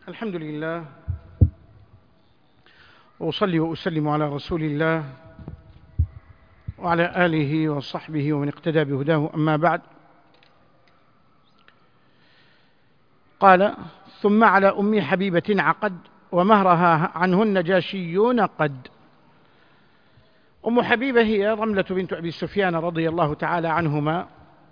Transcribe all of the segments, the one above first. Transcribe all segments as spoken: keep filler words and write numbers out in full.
الحمد لله، وأصلي وأسلم على رسول الله وعلى آله وصحبه ومن اقتدى بهداه، أما بعد. قال: ثم على أم حبيبة عقد ومهرها عنه النجاشيون قد. أم حبيبة هي رملة بنت أبي سفيان رضي الله تعالى عنهما،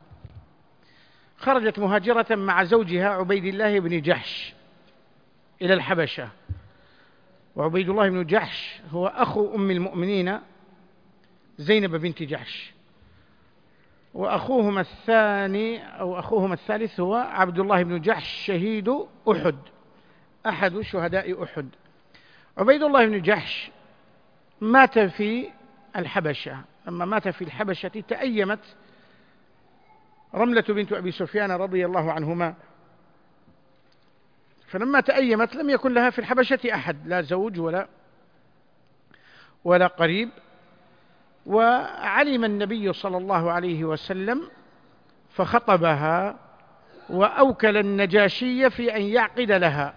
خرجت مهاجرة مع زوجها عبيد الله بن جحش إلى الحبشة، وعبيد الله بن جحش هو أخو أم المؤمنين زينب بنت جحش، وأخوهما الثاني أو أخوهما الثالث هو عبد الله بن جحش شهيد أحد، أحد شهداء أحد. عبيد الله بن جحش مات في الحبشة، لما مات في الحبشة تأيمت رملة بنت أبي سفيان رضي الله عنهما، فلما تأيمت لم يكن لها في الحبشة أحد، لا زوج ولا ولا قريب. وعلم النبي صلى الله عليه وسلم فخطبها وأوكل النجاشي في أن يعقد لها،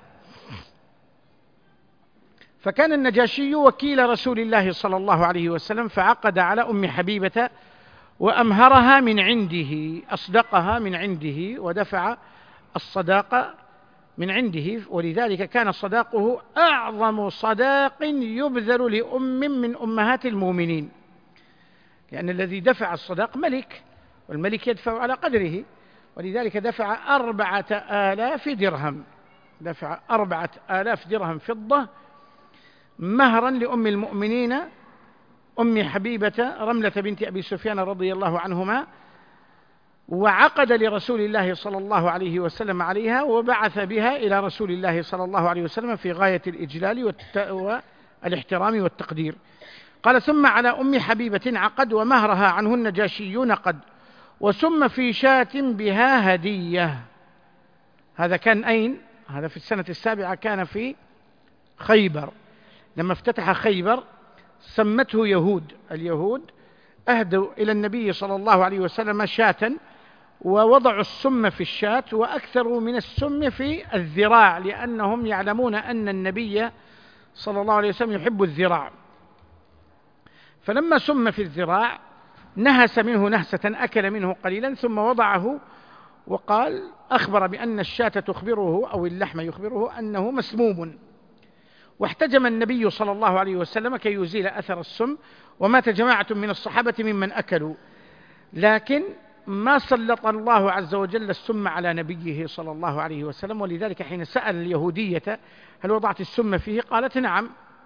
فكان النجاشي وكيل رسول الله صلى الله عليه وسلم، فعقد على أم حبيبة وأمهرها من عنده، أصدقها من عنده ودفع الصداق من عنده، ولذلك كان صداقه أعظم صداق يبذل لأم من أمهات المؤمنين، لأن الذي دفع الصداق ملك، والملك يدفع على قدره، ولذلك دفع أربعة آلاف درهم، دفع أربعة آلاف درهم فضة مهرا لأم المؤمنين أم حبيبة رملة بنت أبي سفيان رضي الله عنهما، وعقد لرسول الله صلى الله عليه وسلم عليها، وبعث بها إلى رسول الله صلى الله عليه وسلم في غاية الإجلال والاحترام والتقدير. قال: ثم على أم حبيبة عقد ومهرها عنه النجاشيون قد، وسم في شاة بها هدية. هذا كان أين؟ هذا في السنة السابعة، كان في خيبر، لما افتتح خيبر سمته يهود، اليهود أهدوا إلى النبي صلى الله عليه وسلم شاة، ووضعوا السم في الشاة وأكثروا من السم في الذراع، لأنهم يعلمون أن النبي صلى الله عليه وسلم يحب الذراع، فلما سم في الذراع نهس منه نهسة، أكل منه قليلا ثم وضعه، وقال أخبر بأن الشاة تخبره أو اللحم يخبره أنه مسموم، واحتجم النبي صلى الله عليه وسلم كي يزيل أثر السم، ومات جماعة من الصحابة ممن أكلوا، لكن ما سلط الله عز وجل السم على نبيه صلى الله عليه وسلم، ولذلك حين سأل اليهودية: هل وضعت السم فيه؟ قالت: نعم.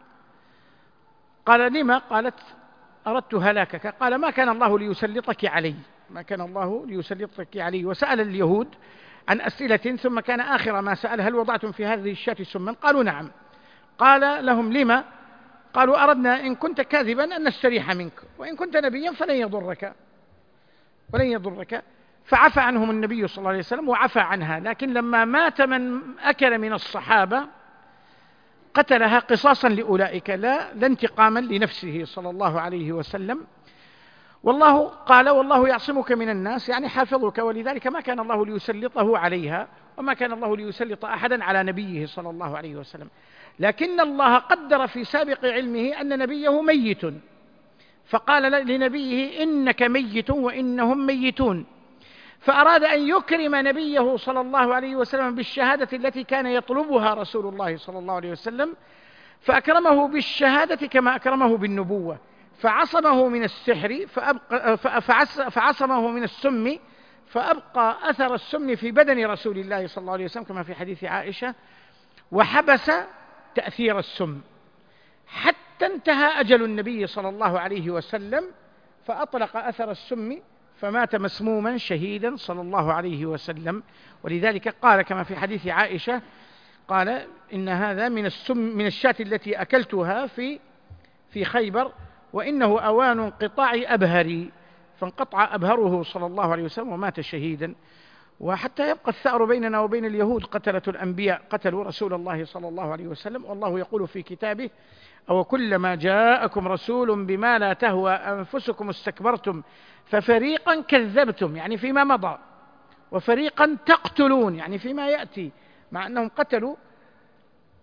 قال: لما؟ قالت: أردت هلاكك. قال: ما كان الله ليسلطك علي، ما كان الله ليسلطك علي. وسأل اليهود عن أسئلة، ثم كان آخر ما سأل: هل وضعتم في هذه الشاة سما؟ قالوا: نعم. قال لهم: لما؟ قالوا: أردنا إن كنت كاذبا أن نستريح منك، وإن كنت نبيا فلن يضرك ولن يضرك. فعفى عنهم النبي صلى الله عليه وسلم وعفى عنها، لكن لما مات من أكل من الصحابة قتلها قصاصا لأولئك، لا لا انتقاما لنفسه صلى الله عليه وسلم. والله قال: والله يعصمك من الناس، يعني حافظك، ولذلك ما كان الله ليسلطه عليها، وما كان الله ليسلط أحدا على نبيه صلى الله عليه وسلم، لكن الله قدر في سابق علمه أن نبيه ميت، فقال لنبيه: إنك ميت وإنهم ميتون، فأراد أن يكرم نبيه صلى الله عليه وسلم بالشهادة التي كان يطلبها رسول الله صلى الله عليه وسلم، فأكرمه بالشهادة كما أكرمه بالنبوة، فعصمه من السحر فأبقى فعصمه من السم، فأبقى أثر السم في بدن رسول الله صلى الله عليه وسلم كما في حديث عائشة، وحبس تأثير السم حتى انتهى أجل النبي صلى الله عليه وسلم، فأطلق أثر السم فمات مسموما شهيدا صلى الله عليه وسلم. ولذلك قال كما في حديث عائشة، قال: إن هذا من السم من الشاة التي أكلتها في في خيبر، وإنه أوان انقطاع أبهري، فانقطع أبهره صلى الله عليه وسلم ومات شهيدا. وحتى يبقى الثأر بيننا وبين اليهود، قتلة الأنبياء قتلوا رسول الله صلى الله عليه وسلم، والله يقول في كتابه: أو كلما جاءكم رسول بما لا تهوى أنفسكم استكبرتم ففريقا كذبتم، يعني فيما مضى، وفريقا تقتلون، يعني فيما يأتي، مع أنهم قتلوا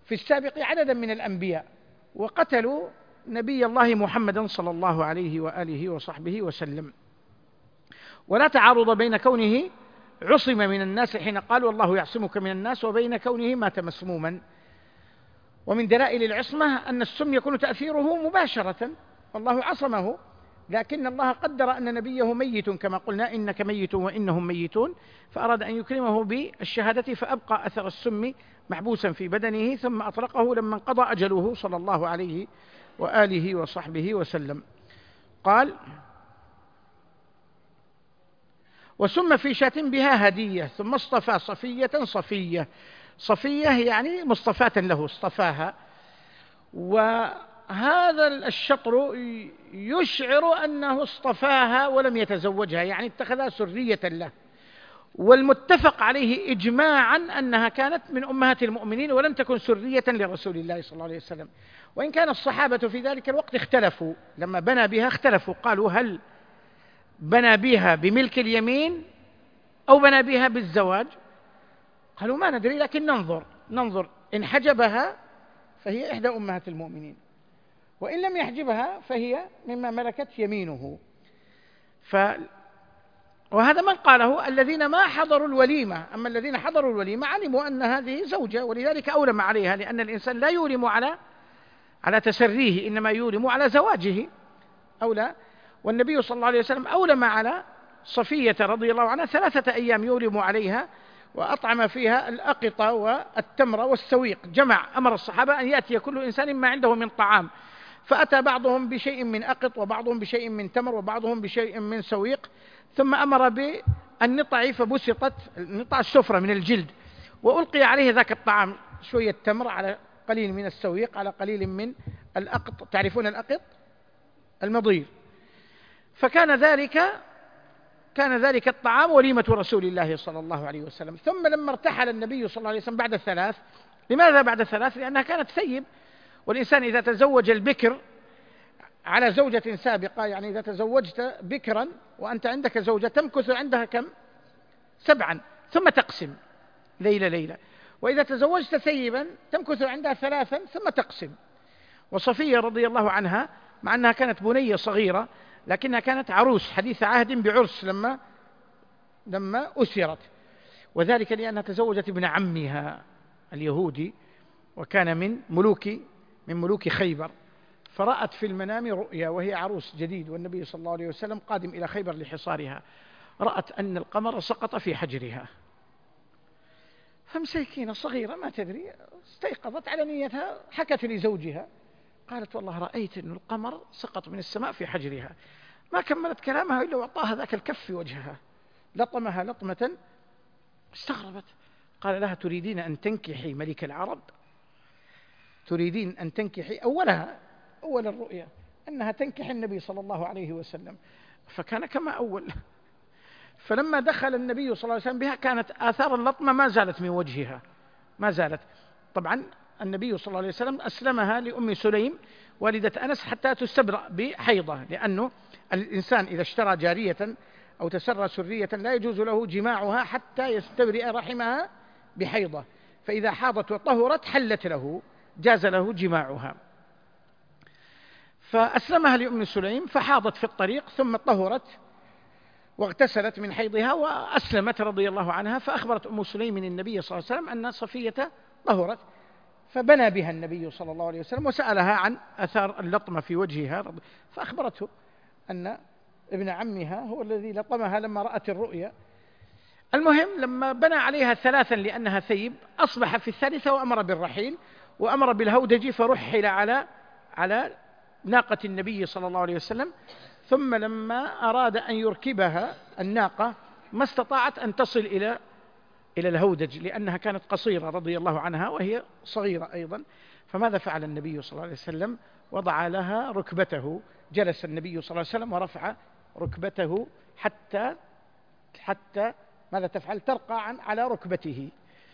في السابق عددا من الأنبياء، وقتلوا نبي الله محمدا صلى الله عليه وآله وصحبه وسلم. ولا تعارض بين كونه عصم من الناس حين قال والله يعصمك من الناس، وبين كونه مات مسموما. ومن دلائل العصمة أن السم يكون تأثيره مباشرة، والله عصمه، لكن الله قدر أن نبيه ميت كما قلنا إنك ميت وإنهم ميتون، فأراد أن يكرمه بالشهادة فأبقى أثر السم محبوسا في بدنه، ثم أطلقه لما انقضى أجله صلى الله عليه وآله وصحبه وسلم. قال: وسم في شاة بها هدية، ثم اصطفى صفية صفية. صفية يعني مصطفاة له، اصطفاها. وهذا الشطر يشعر أنه اصطفاها ولم يتزوجها، يعني اتخذها سرية له. والمتفق عليه إجماعا أنها كانت من أمهات المؤمنين ولم تكن سرية لرسول الله صلى الله عليه وسلم. وإن كان الصحابة في ذلك الوقت اختلفوا، لما بنى بها اختلفوا، قالوا هل بنى بها بملك اليمين أو بنى بها بالزواج؟ قالوا ما ندري، لكن ننظر ننظر إن حجبها فهي إحدى أمهات المؤمنين، وإن لم يحجبها فهي مما ملكت يمينه. ف وهذا من قاله الذين ما حضروا الوليمة، أما الذين حضروا الوليمة علموا أن هذه زوجة، ولذلك أولم عليها، لأن الإنسان لا يولم على على تسريه، إنما يولم على زواجه أولى. والنبي صلى الله عليه وسلم أولم على صفية رضي الله عنها ثلاثة أيام يولم عليها، وأطعم فيها الأقطة والتمر والسويق، جمع. أمر الصحابة أن يأتي كل إنسان ما عنده من طعام، فأتى بعضهم بشيء من أقط، وبعضهم بشيء من تمر، وبعضهم بشيء من سويق، ثم أمر بالنطع فبسطت نطع السفرة من الجلد، وألقي عليه ذاك الطعام، شوية تمر على قليل من السويق على قليل من الأقط. تعرفون الأقط؟ المضير. فكان ذلك كان ذلك الطعام وليمة رسول الله صلى الله عليه وسلم. ثم لما ارتحل النبي صلى الله عليه وسلم بعد الثلاث. لماذا بعد الثلاث؟ لأنها كانت ثيب، والإنسان إذا تزوج البكر على زوجة سابقة، يعني إذا تزوجت بكرا وأنت عندك زوجة تمكث عندها كم؟ سبعا، ثم تقسم ليلة ليلة. وإذا تزوجت ثيبا تمكث عندها ثلاثا ثم تقسم. وصفية رضي الله عنها مع أنها كانت بنية صغيرة، لكنها كانت عروس حديث عهد بعرس لما لما أسرت، وذلك لأنها تزوجت ابن عمها اليهودي، وكان من ملوك من ملوك خيبر. فرأت في المنام رؤيا وهي عروس جديد، والنبي صلى الله عليه وسلم قادم إلى خيبر لحصارها. رأت أن القمر سقط في حجرها، فمسيكينة صغيرة ما تدري، استيقظت على نيتها، حكت لزوجها، قالت والله رأيت أن القمر سقط من السماء في حجرها. ما كملت كلامها إلا وأعطاها ذاك الكف في وجهها، لطمها لطمة. استغربت، قال لها تريدين أن تنكحي ملك العرب؟ تريدين أن تنكحي أولها أول الرؤيا أنها تنكح النبي صلى الله عليه وسلم، فكان كما أول. فلما دخل النبي صلى الله عليه وسلم بها كانت آثار اللطمة ما زالت من وجهها، ما زالت. طبعا النبي صلى الله عليه وسلم أسلمها لأم سليم والدة أنس حتى تستبرأ بحيضة، لأنه الإنسان إذا اشترى جارية أو تسرى سرية لا يجوز له جماعها حتى يستبرئ رحمها بحيضة، فإذا حاضت وطهرت حلت له، جاز له جماعها. فأسلمها لأم سليم فحاضت في الطريق، ثم طهرت واغتسلت من حيضها وأسلمت رضي الله عنها. فأخبرت أم سليم من النبي صلى الله عليه وسلم أن صفية طهرت، فبنى بها النبي صلى الله عليه وسلم وسألها عن أثار اللطمة في وجهها، فأخبرته أن ابن عمها هو الذي لطمها لما رأت الرؤيا. المهم لما بنى عليها ثلاثا لأنها ثيب، أصبح في الثالثة وأمر بالرحيل وأمر بالهودج، فرحل على على ناقة النبي صلى الله عليه وسلم. ثم لما أراد أن يركبها الناقة ما استطاعت أن تصل إلى إلى الهودج لأنها كانت قصيرة رضي الله عنها وهي صغيرة أيضا. فماذا فعل النبي صلى الله عليه وسلم؟ وضع لها ركبته، جلس النبي صلى الله عليه وسلم ورفع ركبته حتى حتى ماذا تفعل؟ ترقى عن على ركبته.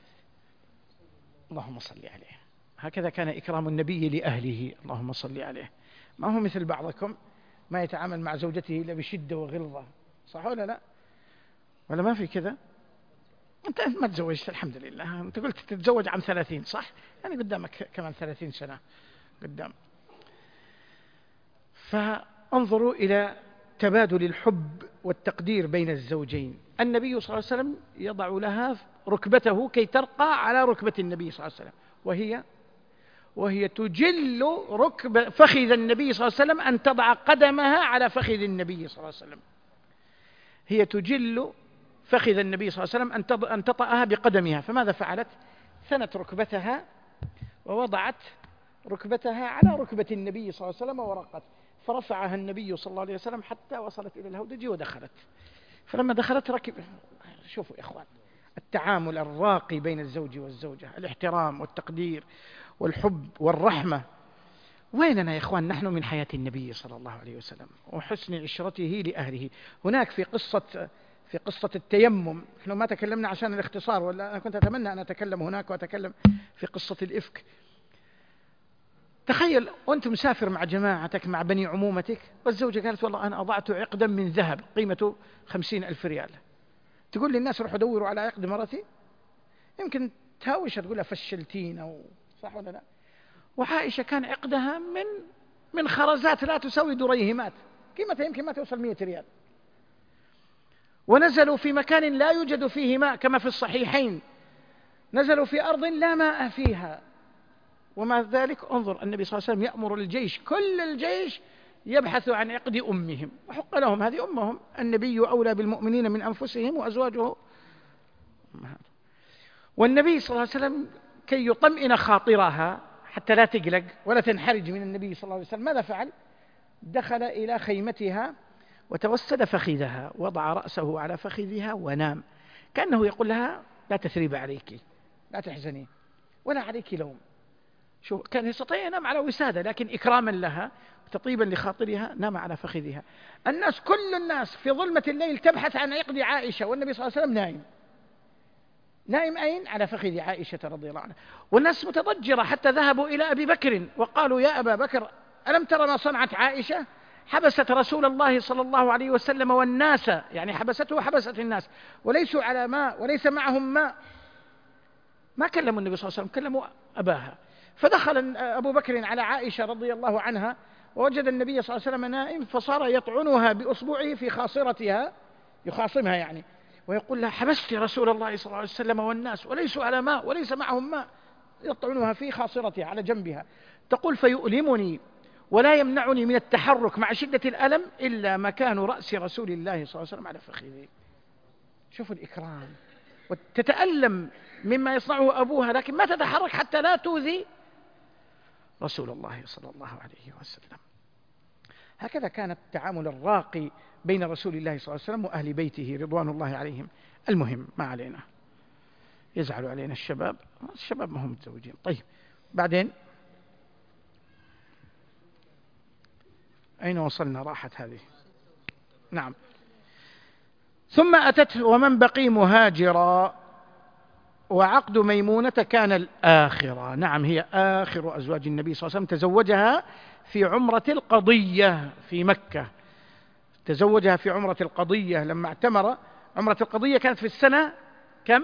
اللهم صل عليه. هكذا كان إكرام النبي لأهله، اللهم صل عليه. ما هو مثل بعضكم ما يتعامل مع زوجته إلا بشدة وغلظة، صح ولا لا؟ ولا ما في كذا؟ أنت ما تزوجت الحمد لله، أنت قلت تتزوج عن ثلاثين صح؟ يعني قدامك كمان ثلاثين سنة قدام. فانظروا إلى تبادل الحب والتقدير بين الزوجين. النبي صلى الله عليه وسلم يضع لها ركبته كي ترقى على ركبة النبي صلى الله عليه وسلم، وهي وهي تجل ركب فخذ النبي صلى الله عليه وسلم أن تضع قدمها على فخذ النبي صلى الله عليه وسلم. هي تجل فخذ النبي صلى الله عليه وسلم أن تطأها بقدمها، فماذا فعلت؟ ثنت ركبتها ووضعت ركبتها على ركبة النبي صلى الله عليه وسلم ورقت، فرفعها النبي صلى الله عليه وسلم حتى وصلت إلى الهودج ودخلت. فلما دخلت ركب. شوفوا يا إخوان التعامل الراقي بين الزوج والزوجة، الاحترام والتقدير والحب والرحمة. ويننا يا إخوان نحن من حياة النبي صلى الله عليه وسلم وحسن عشرته لأهله؟ هناك في قصة في قصة التيمم، نحن ما تكلمنا عشان الاختصار، ولا أنا كنت أتمنى أن أتكلم هناك وأتكلم في قصة الإفك. تخيل وأنت مسافر مع جماعتك مع بني عمومتك، والزوجة قالت والله أنا أضعت عقدا من ذهب قيمته خمسين ألف ريال. تقول للناس روحوا دوروا على عقد مرتي؟ يمكن تهاوش تقولها فشلتين أو صح ولا لا؟ وعائشة كان عقدها من من خرزات لا تساوي دريهمات، قيمتها يمكن ما توصل مئة ريال. ونزلوا في مكان لا يوجد فيه ماء كما في الصحيحين، نزلوا في أرض لا ماء فيها، ومع ذلك انظر النبي صلى الله عليه وسلم يأمر الجيش، كل الجيش يبحث عن عقد أمهم، وحق لهم، هذه أمهم، النبي أولى بالمؤمنين من أنفسهم وأزواجه. والنبي صلى الله عليه وسلم كي يطمئن خاطرها حتى لا تقلق ولا تنحرج من النبي صلى الله عليه وسلم، ماذا فعل؟ دخل إلى خيمتها وتوسد فخذها، وضع رأسه على فخذها ونام، كأنه يقول لها لا تثريب عليك، لا تحزني ولا عليك لوم. شو كان يستطيع ينام على وسادة، لكن إكراما لها وتطيبا لخاطرها نام على فخذها. الناس كل الناس في ظلمة الليل تبحث عن عقد عائشة، والنبي صلى الله عليه وسلم نائم. نائم أين؟ على فخذ عائشة رضي الله عنها. والناس متضجرة حتى ذهبوا إلى أبي بكر وقالوا يا أبا بكر ألم ترى ما صنعت عائشة؟ حبست رسول الله صلى الله عليه وسلم والناس، يعني حبسته وحبست الناس وليسوا على ماء وليس معهم ماء. ما كلموا النبي صلى الله عليه وسلم، كلموا أباها. فدخل أبو بكر على عائشة رضي الله عنها ووجد النبي صلى الله عليه وسلم نائم، فصار يطعنها بأصبعه في خاصرتها، يخاصمها يعني، ويقول لها حبست رسول الله صلى الله عليه وسلم والناس وليسوا على ماء وليس معهم ماء، يطعنها في خاصرتها على جنبها. تقول فيؤلمني ولا يمنعني من التحرك مع شدة الألم إلا مكان رأس رسول الله صلى الله عليه وسلم على فخذه. شوفوا الإكرام، وتتألم مما يصنعه أبوها لكن ما تتحرك حتى لا تؤذي رسول الله صلى الله عليه وسلم. هكذا كان التعامل الراقي بين رسول الله صلى الله عليه وسلم وأهل بيته رضوان الله عليهم. المهم ما علينا، يزعلوا علينا الشباب، الشباب ما هم متزوجين. طيب بعدين أين وصلنا؟ راحت هذه. نعم. ثم أتت ومن بقي مهاجرا، وعقد ميمونة كان الآخرة. نعم هي آخر أزواج النبي صلى الله عليه وسلم، تزوجها في عمرة القضية في مكة، تزوجها في عمرة القضية لما اعتمر. عمرة القضية كانت في السنة كم؟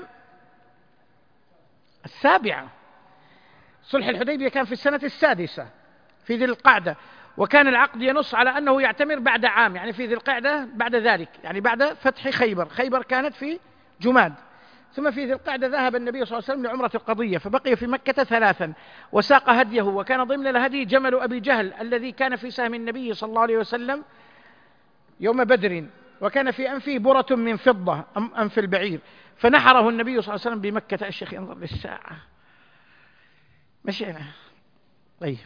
السابعة. صلح الحديبية كان في السنة السادسة في ذي القعدة، وكان العقد ينص على أنه يعتمر بعد عام، يعني في ذي القعدة بعد ذلك، يعني بعد فتح خيبر. خيبر كانت في جماد، ثم في ذي القعدة ذهب النبي صلى الله عليه وسلم لعمرة القضية، فبقي في مكة ثلاثا وساق هديه، وكان ضمن الهدي جمل أبي جهل الذي كان في سهم النبي صلى الله عليه وسلم يوم بدر، وكان في أنفه برة من فضة أنف البعير، فنحره النبي صلى الله عليه وسلم بمكة. الشيخ ينظر للساعة، مشينا. طيب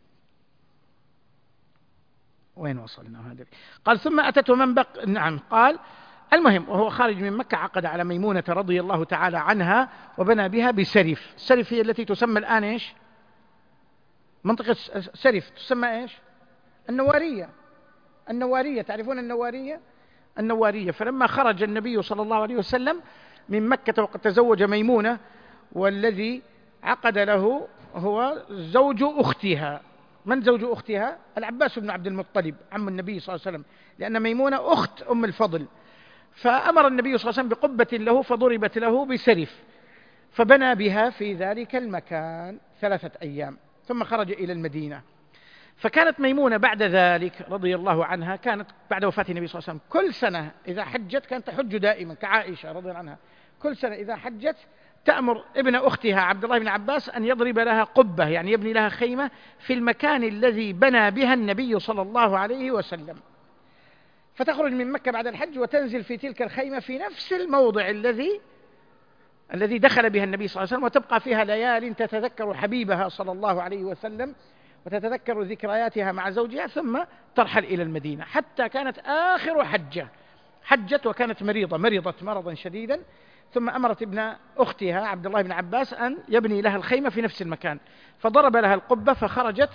وين وصلنا هذا؟ قال ثم أتته من بق. نعم قال المهم وهو خارج من مكة عقد على ميمونة رضي الله تعالى عنها وبنى بها بسرف. سرف هي التي تسمى الآن إيش؟ منطقة سرف تسمى إيش؟ النوارية. النوارية، تعرفون النوارية؟ النوارية. فلما خرج النبي صلى الله عليه وسلم من مكة وقد تزوج ميمونة، والذي عقد له هو زوج أختها. من زوج أختها؟ العباس بن عبد المطلب عم النبي صلى الله عليه وسلم، لأن ميمونة أخت أم الفضل. فأمر النبي صلى الله عليه وسلم بقبة له فضربت له بسرف، فبنى بها في ذلك المكان ثلاثة أيام ثم خرج إلى المدينة. فكانت ميمونة بعد ذلك رضي الله عنها، كانت بعد وفاة النبي صلى الله عليه وسلم كل سنة إذا حجت كانت تحج دائما كعائشة رضي الله عنها، كل سنة إذا حجت تأمر ابن أختها عبد الله بن عباس أن يضرب لها قبة، يعني يبني لها خيمة في المكان الذي بنى بها النبي صلى الله عليه وسلم، فتخرج من مكة بعد الحج وتنزل في تلك الخيمة في نفس الموضع الذي الذي دخل بها النبي صلى الله عليه وسلم، وتبقى فيها ليال تتذكر حبيبها صلى الله عليه وسلم وتتذكر ذكرياتها مع زوجها، ثم ترحل إلى المدينة حتى كانت آخر حجة حجت وكانت مريضة مرضت مرضا شديدا، ثم أمرت ابن أختها عبد الله بن عباس أن يبني لها الخيمة في نفس المكان، فضرب لها القبة فخرجت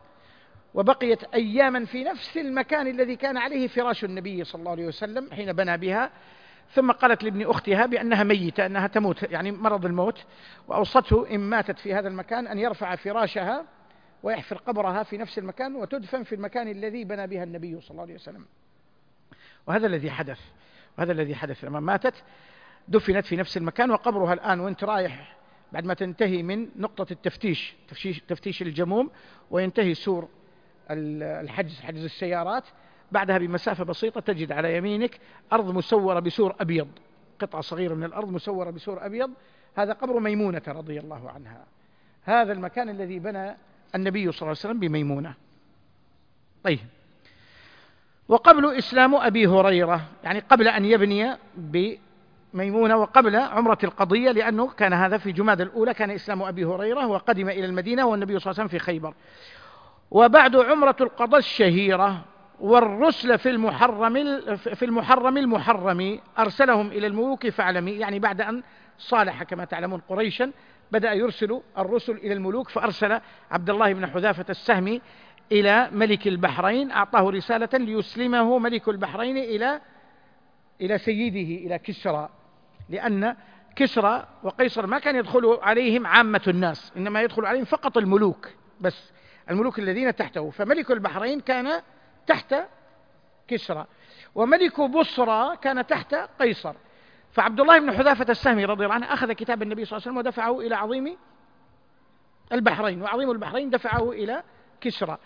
وبقيت أياما في نفس المكان الذي كان عليه فراش النبي صلى الله عليه وسلم حين بنى بها. ثم قالت لابن أختها بأنها ميتة، أنها تموت يعني مرض الموت، وأوصته إن ماتت في هذا المكان أن يرفع فراشها ويحفر قبرها في نفس المكان وتدفن في المكان الذي بنى بها النبي صلى الله عليه وسلم. وهذا الذي حدث وهذا الذي حدث لما ماتت دفنت في نفس المكان، وقبرها الآن وانت رايح بعد ما تنتهي من نقطة التفتيش تفتيش, تفتيش الجموم وينتهي سور الحجز حجز السيارات، بعدها بمسافة بسيطة تجد على يمينك أرض مسورة بسور أبيض، قطعة صغيرة من الأرض مسورة بسور أبيض، هذا قبر ميمونة رضي الله عنها، هذا المكان الذي بنى النبي صلى الله عليه وسلم بميمونة. طيب، وقبل إسلام أبي هريرة، يعني قبل أن يبني بميمونة وقبل عمرة القضية، لأنه كان هذا في جماد الأولى، كان إسلام أبي هريرة وقدم إلى المدينة والنبي صلى الله عليه وسلم في خيبر. وبعد عمرة القضاء الشهيرة والرسل في المحرم في المحرم المحرم أرسلهم إلى الملوك فاعلمي، يعني بعد أن صالح كما تعلمون قريشا بدأ يرسل الرسل إلى الملوك، فأرسل عبد الله بن حذافة السهمي إلى ملك البحرين، أعطاه رسالة ليسلمه ملك البحرين إلى إلى سيده إلى كسرى، لأن كسرى وقيصر ما كان يدخل عليهم عامة الناس، إنما يدخل عليهم فقط الملوك بس، الملوك الذين تحته، فملك البحرين كان تحت كسرى، وملك بصرى كان تحت قيصر. فعبد الله بن حذافة السهمي رضي الله عنه أخذ كتاب النبي صلى الله عليه وسلم ودفعه إلى عظيم البحرين، وعظيم البحرين دفعه إلى كسرى،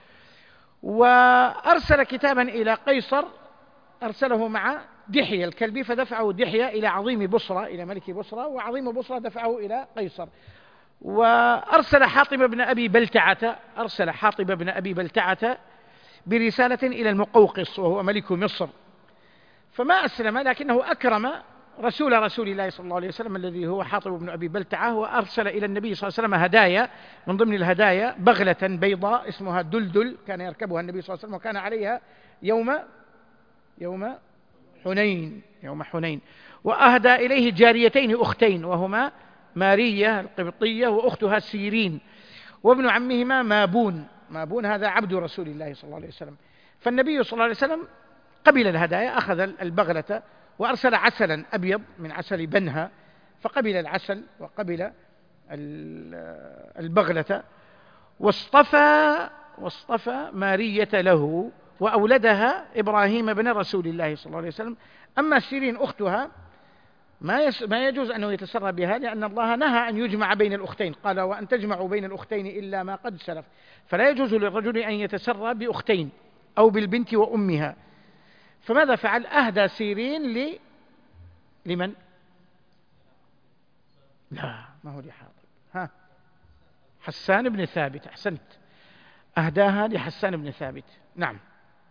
وأرسل كتابا إلى قيصر أرسله مع دحية الكلبي، فدفعه دحية إلى عظيم بصرى إلى ملك بصرى، وعظيم بصرى دفعه إلى قيصر. وأرسل حاطب بن أبي بلتعة أرسل حاطب بن أبي بلتعة برسالة إلى المقوقس وهو ملك مصر، فما أسلم، لكنه أكرم رسول رسول الله صلى الله عليه وسلم الذي هو حاطب بن أبي بلتعة، وأرسل إلى النبي صلى الله عليه وسلم هدايا، من ضمن الهدايا بغلة بيضاء اسمها دلدل كان يركبها النبي صلى الله عليه وسلم، وكان عليها يوم يوم حنين يوم حنين وأهدى إليه جاريتين أختين، وهما مارية القبطية وأختها سيرين، وابن عمهما مابون مابون هذا عبد رسول الله صلى الله عليه وسلم. فالنبي صلى الله عليه وسلم قبل الهدايا، أخذ البغلة وأرسل عسلا أبيض من عسل بنها، فقبل العسل وقبل البغلة، واصطفى واصطفى مارية له وأولدها إبراهيم بن رسول الله صلى الله عليه وسلم. أما سيرين أختها ما يس ما يجوز أنه يتسرى بها، لأن الله نهى أن يجمع بين الأختين، قال وأن تجمعوا بين الأختين إلا ما قد سلف، فلا يجوز للرجل أن يتسرى بأختين أو بالبنت وأمها. فماذا فعل؟ أهدى سيرين ل... لمن؟ لا، ما هو لحاطب، ها حسان بن ثابت، أحسنت، أهداها لحسان بن ثابت، نعم.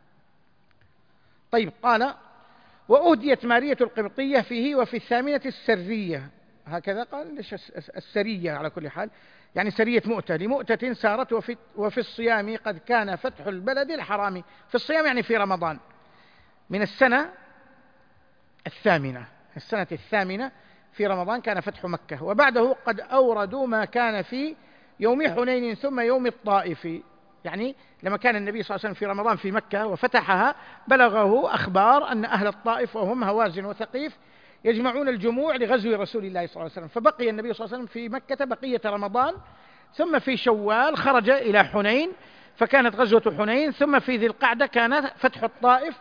طيب، قال وأهديت مارية القبطية فيه وفي الثامنة السرية، هكذا قال، ليش السرية على كل حال، يعني سرية مؤتة، لمؤتة سارت وفي, وفي الصيام قد كان فتح البلد الحرام، في الصيام يعني في رمضان، من السنة الثامنة السنة الثامنة في رمضان كان فتح مكة، وبعده قد أوردوا ما كان في يوم حنين ثم يوم الطائف، يعني لما كان النبي صلى الله عليه وسلم في رمضان في مكة وفتحها بلغه أخبار أن أهل الطائف وهم هوازن وثقيف يجمعون الجموع لغزو رسول الله صلى الله عليه وسلم، فبقي النبي صلى الله عليه وسلم في مكة بقية رمضان، ثم في شوال خرج إلى حنين فكانت غزوة حنين، ثم في ذي القعدة كان فتح الطائف،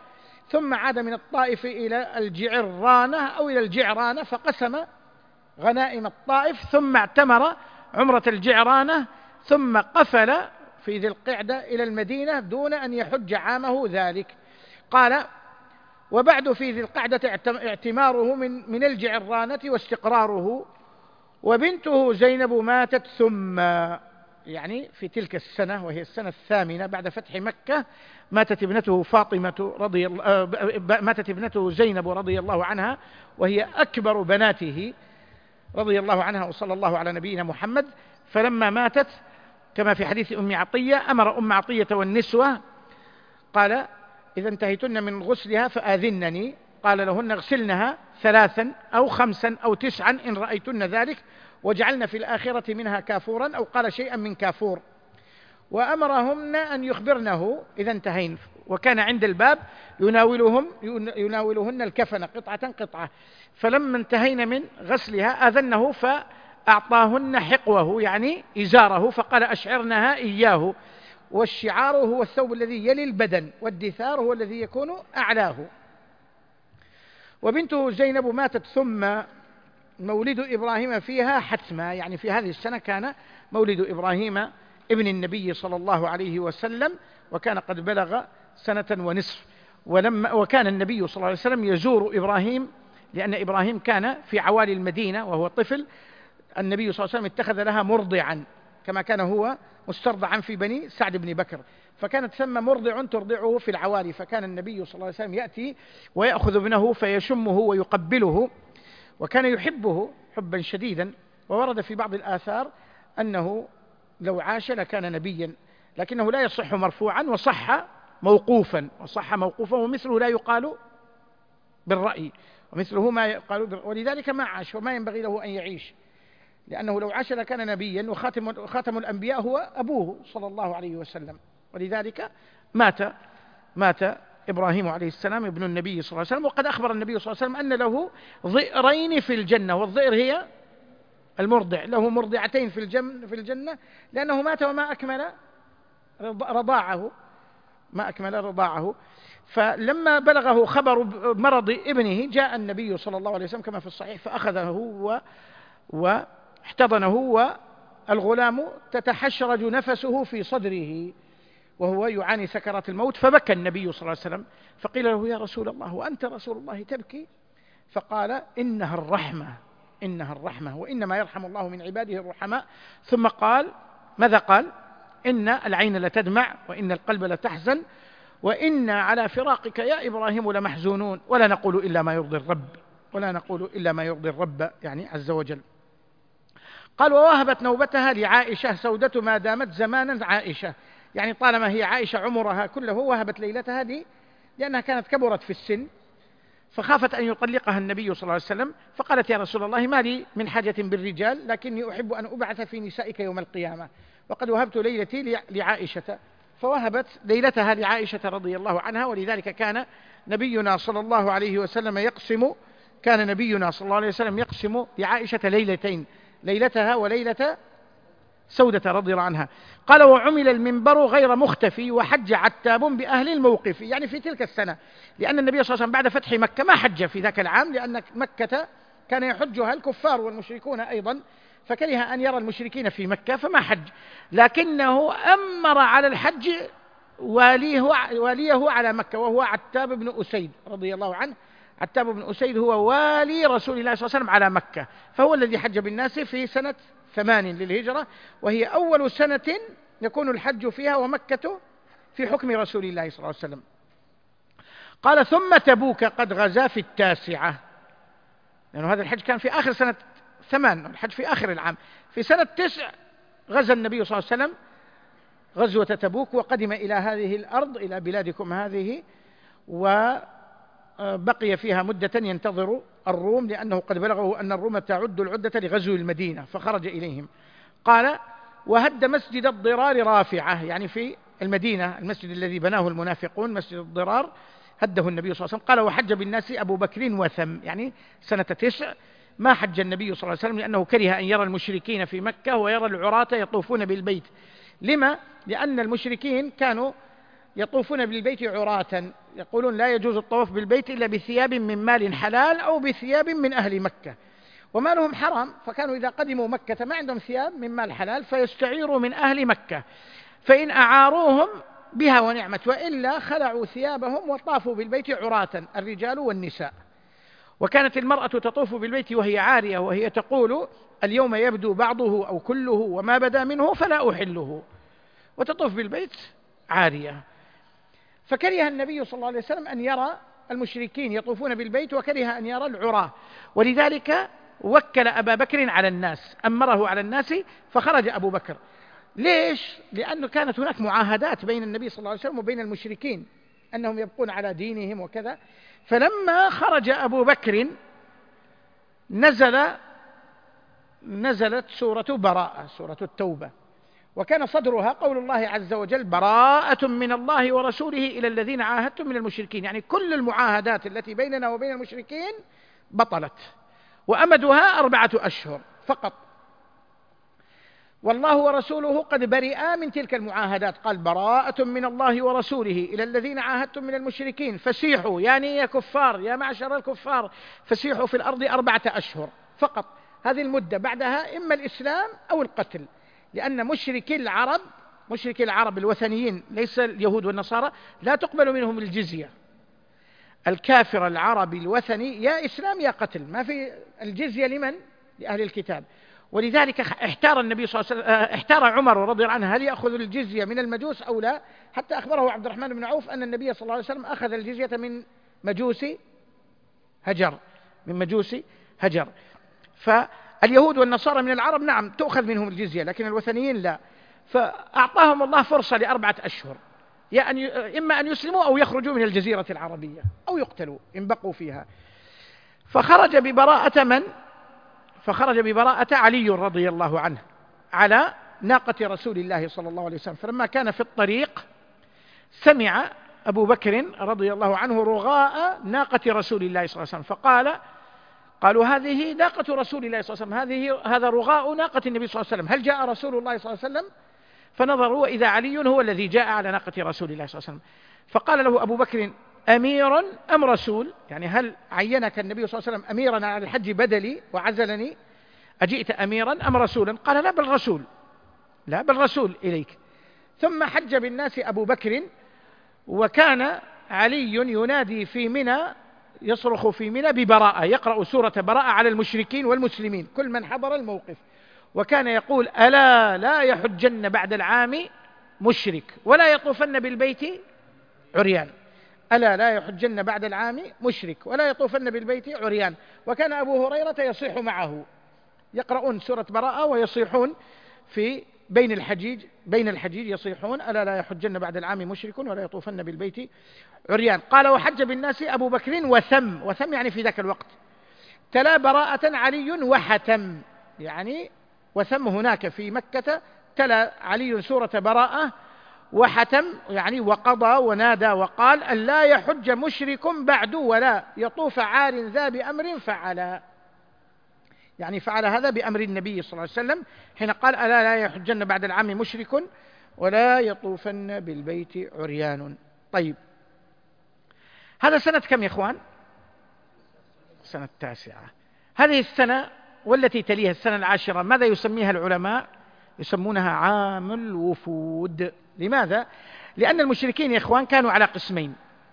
ثم عاد من الطائف إلى الجعرانة أو إلى الجعرانة فقسم غنائم الطائف، ثم اعتمر عمرة الجعرانة، ثم قفل في ذي القعدة إلى المدينة دون أن يحج عامه ذلك. قال: وبعد في ذي القعدة اعتماره من من الجعرانة واستقراره، وبنته زينب ماتت ثم، يعني في تلك السنة وهي السنة الثامنة بعد فتح مكة، ماتت ابنته فاطمة رضي الله ماتت ابنته زينب رضي الله عنها، وهي أكبر بناته رضي الله عنها، وصلى الله على نبينا محمد. فلما ماتت كما في حديث أم عطية أمر أم عطية والنسوة، قال: إذا انتهيتن من غسلها فآذنني، قال لهن: اغسلنها ثلاثا أو خمسا أو تسعا إن رأيتن ذلك، وجعلن في الآخرة منها كافورا، أو قال شيئا من كافور. وأمرهن أن يخبرنه إذا انتهين، وكان عند الباب يناولهم يناولهن الكفن قطعة قطعة. فلما انتهينا من غسلها آذنه فأعطاهن حقوه، يعني إزاره، فقال: أشعرنها إياه. والشعار هو الثوب الذي يلي البدن، والدثار هو الذي يكون أعلاه. وبنته زينب ماتت ثم مولد إبراهيم فيها حتما، يعني في هذه السنة كان مولد إبراهيم ابن النبي صلى الله عليه وسلم، وكان قد بلغ سنة ونصف. ولما وكان النبي صلى الله عليه وسلم يزور إبراهيم، لأن إبراهيم كان في عوالي المدينة وهو طفل. النبي صلى الله عليه وسلم اتخذ لها مرضعا، كما كان هو مسترضعا في بني سعد بن بكر، فكانت ثم مرضع ترضعه في العوالي. فكان النبي صلى الله عليه وسلم يأتي ويأخذ ابنه فيشمه ويقبله، وكان يحبه حبا شديدا. وورد في بعض الآثار أنه لو عاش لكان نبيا، لكنه لا يصح مرفوعا، وصح موقوفا وصح موقوفا ومثله لا يقال بالرأي، ومثله ما يقال بالرأي، ولذلك ما عاش وما ينبغي له أن يعيش، لأنه لو عاش لكان نبيا، وخاتم خاتم الأنبياء هو أبوه صلى الله عليه وسلم. ولذلك مات مات إبراهيم عليه السلام ابن النبي صلى الله عليه وسلم. وقد أخبر النبي صلى الله عليه وسلم أن له ضئرين في الجنة، والضئر هي المرضع، له مرضعتين في الجنة في الجنة لأنه مات وما أكمل رضاعه ما أكمل رضاعه. فلما بلغه خبر مرض ابنه جاء النبي صلى الله عليه وسلم كما في الصحيح فأخذه و واحتضنه، والغلام تتحشرج نفسه في صدره وهو يعاني سكرات الموت. فبكى النبي صلى الله عليه وسلم، فقيل له: يا رسول الله، وأنت رسول الله تبكي؟ فقال: إنها الرحمة إنها الرحمة وإنما يرحم الله من عباده الرحماء. ثم قال: ماذا قال؟ إن العين لتدمع وإن القلب لتحزن وإنا على فراقك يا إبراهيم لمحزونون ولا نقول إلا ما يرضي الرب ولا نقول إلا ما يرضي الرب يعني عز وجل. قال: ووهبت نوبتها لعائشة سودة ما دامت زمانا عائشة، يعني طالما هي عائشة عمرها كله وهبت ليلتها دي، لأنها كانت كبرت في السن، فخافت أن يطلقها النبي صلى الله عليه وسلم، فقالت: يا رسول الله، ما لي من حاجة بالرجال، لكني أحب أن أبعث في نسائك يوم القيامة، وقد وهبت ليلتي لعائشة. فوهبت ليلتها لعائشة رضي الله عنها. ولذلك كان نبينا صلى الله عليه وسلم يقسم كان نبينا صلى الله عليه وسلم يقسم لعائشة ليلتين، ليلتها وليلة سودة رضي الله عنها. قال: وعمل المنبر غير مختفي وحج عتاب بأهل الموقف، يعني في تلك السنة، لأن النبي صلى الله عليه وسلم بعد فتح مكة ما حج في ذاك العام، لأن مكة كان يحجها الكفار والمشركون أيضا، فكره أن يرى المشركين في مكة فما حج، لكنه أمر على الحج واليه, واليه على مكة، وهو عتاب بن أسيد رضي الله عنه. عتاب بن أسيد هو والي رسول الله صلى الله عليه وسلم على مكة، فهو الذي حج بالناس في سنة ثمان للهجرة، وهي أول سنة يكون الحج فيها ومكة في حكم رسول الله صلى الله عليه وسلم. قال: ثم تبوك قد غزا في التاسعة، لأن يعني هذا الحج كان في آخر سنة ثمان، الحج في آخر العام. في سنة تسع غزا النبي صلى الله عليه وسلم غزوة تبوك، وقدم إلى هذه الأرض إلى بلادكم هذه، وبقي فيها مدة ينتظر الروم، لأنه قد بلغه أن الروم تعد العدة لغزو المدينة، فخرج إليهم. قال: وهد مسجد الضرار رافعة، يعني في المدينة المسجد الذي بناه المنافقون مسجد الضرار هده النبي صلى الله عليه وسلم. قال: وحج بالناس أبو بكر وثم، يعني سنة تسع ما حج النبي صلى الله عليه وسلم، لأنه كره أن يرى المشركين في مكة ويرى العراة يطوفون بالبيت. لما؟ لأن المشركين كانوا يطوفون بالبيت عراة، يقولون لا يجوز الطواف بالبيت إلا بثياب من مال حلال أو بثياب من أهل مكة، ومالهم حرام، فكانوا إذا قدموا مكة ما عندهم ثياب من مال حلال فيستعيروا من أهل مكة، فإن أعاروهم بها ونعمت، وإلا خلعوا ثيابهم وطافوا بالبيت عراة الرجال والنساء. وكانت المرأة تطوف بالبيت وهي عارية، وهي تقول اليوم يبدو بعضه أو كله وما بدا منه فلا أحله، وتطوف بالبيت عارية. فكره النبي صلى الله عليه وسلم أن يرى المشركين يطوفون بالبيت، وكره أن يرى العراة، ولذلك وكل أبا بكر على الناس، أمره على الناس، فخرج أبو بكر. ليش؟ لأنه كانت هناك معاهدات بين النبي صلى الله عليه وسلم وبين المشركين أنهم يبقون على دينهم وكذا. فلما خرج أبو بكر نزل نزلت سورة براءة، سورة التوبة، وكان صدرها قول الله عز وجل: براءة من الله ورسوله إلى الذين عاهدتم من المشركين. يعني كل المعاهدات التي بيننا وبين المشركين بطلت، وأمدها أربعة أشهر فقط، والله ورسوله قد برئا من تلك المعاهدات. قال: براءة من الله ورسوله إلى الذين عاهدتم من المشركين فسيحوا، يعني يا كفار يا معشر الكفار فسيحوا في الأرض أربعة أشهر فقط. هذه المدة، بعدها إما الإسلام أو القتل، لأن مشركي العرب مشركي العرب الوثنيين ليس اليهود والنصارى لا تقبل منهم الجزية. الكافر العربي الوثني يا إسلام يا قتل، ما في الجزية. لمن؟ لأهل الكتاب. ولذلك احتار النبي صلى الله عليه وسلم احتار عمر رضي الله عنه هل يأخذ الجزية من المجوس أو لا، حتى أخبره عبد الرحمن بن عوف أن النبي صلى الله عليه وسلم أخذ الجزية من مجوس هجر من مجوس هجر. فاليهود والنصارى من العرب نعم تؤخذ منهم الجزية، لكن الوثنيين لا. فأعطاهم الله فرصة لأربعة أشهر، يا أن إما أن يسلموا أو يخرجوا من الجزيرة العربية أو يقتلوا إن بقوا فيها. فخرج ببراءة من؟ فخرج ببراءة علي رضي الله عنه على ناقة رسول الله صلى الله عليه وسلم. فلما كان في الطريق سمع أبو بكر رضي الله عنه رغاء ناقة رسول الله صلى الله عليه وسلم، فقال قالوا هذه ناقة رسول الله صلى الله عليه وسلم، هذه هذا رغاء ناقة النبي صلى الله عليه وسلم، هل جاء رسول الله صلى الله عليه وسلم؟ فنظروا وإذا علي هو الذي جاء على ناقة رسول الله صلى الله عليه وسلم. فقال له أبو بكر: أمير أم رسول؟ يعني هل عينك النبي صلى الله عليه وسلم أميرا على الحج بدلي وعزلني؟ أجئت أميرا أم رسولا؟ قال: لا بل رسول، لا بل رسول إليك. ثم حج بالناس أبو بكر، وكان علي ينادي في منى، يصرخ في منى ببراءة، يقرأ سورة براءة على المشركين والمسلمين كل من حضر الموقف، وكان يقول: ألا لا يحجن بعد العام مشرك ولا يطوفن بالبيت عريان. ألا لا يحجن بعد العام مشرك ولا يطوفن بالبيت عريان. وكان أبو هريرة يصيح معه، يقرؤون سورة براءة ويصيحون في بين الحجيج بين الحجيج يصيحون: ألا لا يحجن بعد العام مشرك ولا يطوفن بالبيت عريان. قال: وحج بالناس أبو بكر وثم، وثم يعني في ذاك الوقت تلا براءة علي وحتم، يعني وثم هناك في مكة تلا علي سورة براءة وحتم، يعني وقضى ونادى وقال: أن لا يحج مشرك بعد ولا يطوف عار ذا بأمر فعلا، يعني فعل هذا بأمر النبي صلى الله عليه وسلم حين قال: ألا لا يحجن بعد العام مشرك ولا يطوفن بالبيت عريان. طيب، هذا سنة كم يا إخوان؟ سنة التاسعة. هذه السنة والتي تليها السنة العاشرة ماذا يسميها العلماء؟ يسمونها عام الوفود. لماذا؟ لأن المشركين يا إخوان كانوا على قسمين: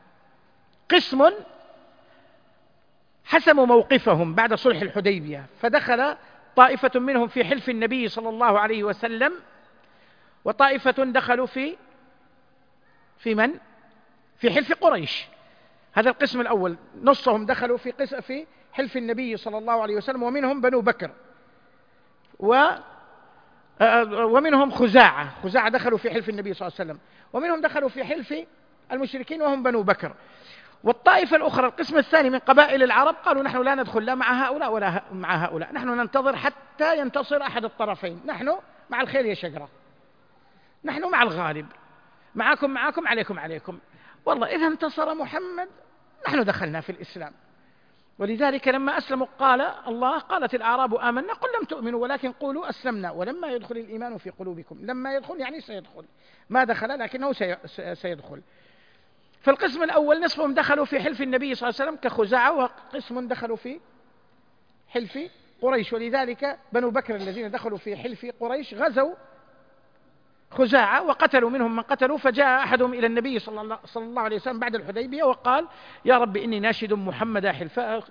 قسم حسموا موقفهم بعد صلح الحديبية، فدخل طائفة منهم في حلف النبي صلى الله عليه وسلم، وطائفة دخلوا في في من؟ في حلف قريش. هذا القسم الأول، نصهم دخلوا في قسم في حلف النبي صلى الله عليه وسلم، ومنهم بنو بكر، و ومنهم خزاعة خزاعة دخلوا في حلف النبي صلى الله عليه وسلم، ومنهم دخلوا في حلف المشركين وهم بنو بكر. والطائفة الأخرى القسم الثاني من قبائل العرب قالوا: نحن لا ندخل لا مع هؤلاء ولا مع هؤلاء، نحن ننتظر حتى ينتصر أحد الطرفين، نحن مع الخيل يا شجرة، نحن مع الغالب، معكم معكم عليكم عليكم، والله إذا انتصر محمد نحن دخلنا في الإسلام، ولذلك لما أسلموا قال الله قالت الأعراب آمنا قل لم تؤمنوا ولكن قولوا أسلمنا ولما يدخل الإيمان في قلوبكم. لما يدخل يعني سيدخل، ما دخل لكنه سيدخل. فالقسم الأول نصفهم دخلوا في حلف النبي صلى الله عليه وسلم كخزاعة، وقسم دخلوا في حلف قريش. ولذلك بنو بكر الذين دخلوا في حلف قريش غزوا خزاعة وقتلوا منهم من قتلوا، فجاء أحدهم إلى النبي صلى الله, صلى الله عليه وسلم بعد الحديبية وقال يا رب إني ناشد محمدا حلفاء.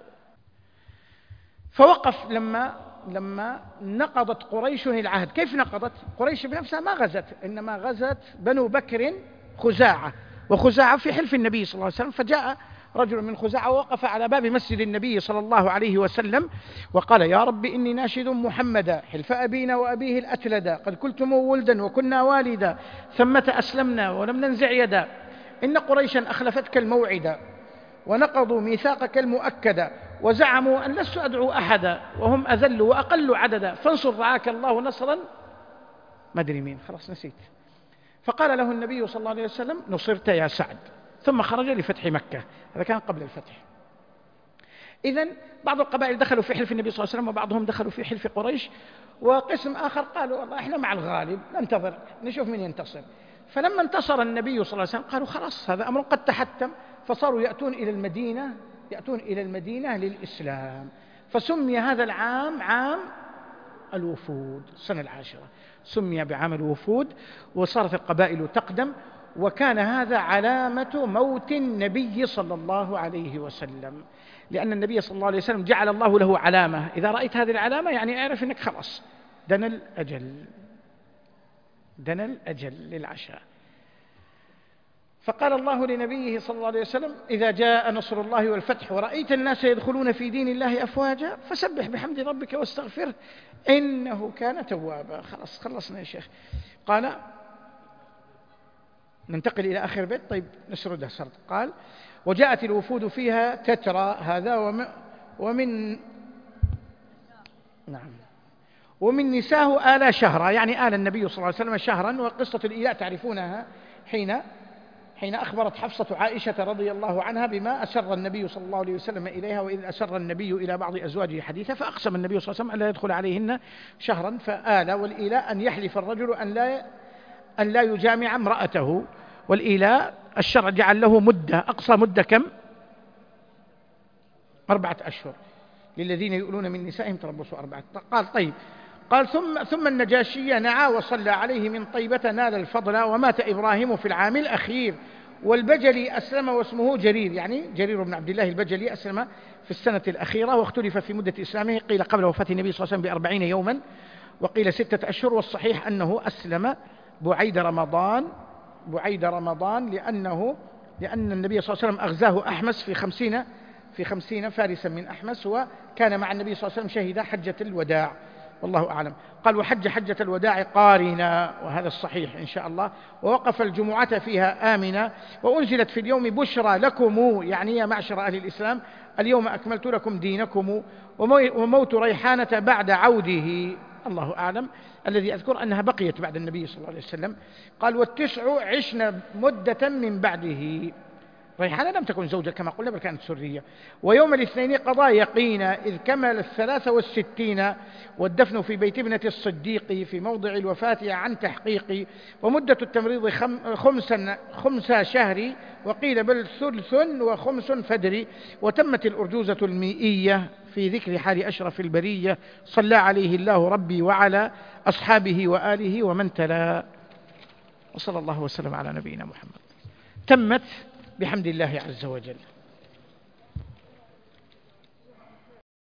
فوقف لما لما نقضت قريش العهد. كيف نقضت؟ قريش بنفسها ما غزت، إنما غزت بنو بكر خزاعة، وخزاعة في حلف النبي صلى الله عليه وسلم. فجاء رجل من خزاعة ووقف على باب مسجد النبي صلى الله عليه وسلم وقال يا رب إني ناشد محمدا حلف أبينا وأبيه الأتلدا قد قلتم ولدا وكنا والدا ثمة أسلمنا ولم ننزع يدا إن قريشا أخلفتك الموعدا ونقضوا ميثاقك المؤكدا وزعموا أن لست أدعو أحدا وهم أذل وأقل عددا فانصر رعاك الله نصرا ما أدري مين، خلاص نسيت. فقال له النبي صلى الله عليه وسلم نصرت يا سعد، ثم خرج لفتح مكة. هذا كان قبل الفتح. إذن بعض القبائل دخلوا في حلف النبي صلى الله عليه وسلم وبعضهم دخلوا في حلف قريش، وقسم آخر قالوا والله إحنا مع الغالب ننتظر نشوف من ينتصر. فلما انتصر النبي صلى الله عليه وسلم قالوا خلاص هذا أمر قد تحتم، فصاروا يأتون إلى المدينة يأتون إلى المدينة للإسلام. فسمي هذا العام عام الوفود، السنة العاشرة سمي بعام الوفود، وصارت القبائل تقدم. وكان هذا علامة موت النبي صلى الله عليه وسلم، لأن النبي صلى الله عليه وسلم جعل الله له علامة، إذا رأيت هذه العلامة يعني اعرف أنك خلاص دنا الأجل، دنا الأجل للعشاء. فقال الله لنبيه صلى الله عليه وسلم إذا جاء نصر الله والفتح ورأيت الناس يدخلون في دين الله أفواجا فسبح بحمد ربك واستغفره إنه كان توابا. خلاص خلصنا يا شيخ. قال ننتقل إلى آخر بيت. طيب نسردها سرد. قال وجاءت الوفود فيها تترى هذا ومن, ومن نعم ومن نساه آل شهرا، يعني آل النبي صلى الله عليه وسلم شهرا. وقصة الإيلاء تعرفونها حين حين أخبرت حفصة عائشة رضي الله عنها بما أسر النبي صلى الله عليه وسلم إليها، وإذ أسر النبي إلى بعض أزواجه حديثا فأقسم النبي صلى الله عليه وسلم أن لا يدخل عليهن شهرا. فآل، والإيلاء أن يحلف الرجل أن لا أن لا يجامع امرأته. والإيلاء الشرع جعل له مدة، أقصى مدة كم؟ أربعة أشهر للذين يؤلون من نسائهم تربصوا أربعة. قال طيب قال ثم ثم النجاشي نعى وصلى عليه من طيبة نال الفضل ومات إبراهيم في العام الأخير والبجلي أسلم واسمه جرير، يعني جرير بن عبد الله البجلي أسلم في السنة الأخيرة. واختلف في مدة إسلامه، قيل قبل وفاة النبي صلى الله عليه وسلم بأربعين يوما وقيل ستة أشهر، والصحيح أنه أسلم بعيد رمضان بعيد رمضان لأنه لأن النبي صلى الله عليه وسلم أغزاه أحمس في خمسين في خمسين فارسا من أحمس، وكان مع النبي صلى الله عليه وسلم شهد حجة الوداع والله أعلم. قال وحج حجة الوداع قارنا، وهذا الصحيح إن شاء الله. ووقف الجمعة فيها آمنا، وأنزلت في اليوم بشرى لكم، يعني يا معشر أهل الإسلام اليوم أكملت لكم دينكم. وموت ريحانة بعد عوده الله أعلم، الذي أذكر أنها بقيت بعد النبي صلى الله عليه وسلم. قال والتسع عشنا مدة من بعده. ريحانة لم تكن زوجة كما قلنا بل كانت سرية. ويوم الاثنين قضى يقينا إذ كمل الثلاثة والستين، والدفن في بيت ابنة الصديق في موضع الوفاة عن تحقيق. ومدة التمريض خمسا خمسة شهر، وقيل بل ثلث وخمس فدري. وتمت الأرجوزة المئية في ذكر حال أشرف البرية صلى عليه الله ربي وعلى أصحابه وآله ومن تلا. وصلى الله وسلم على نبينا محمد. تمت بحمد الله عز وجل.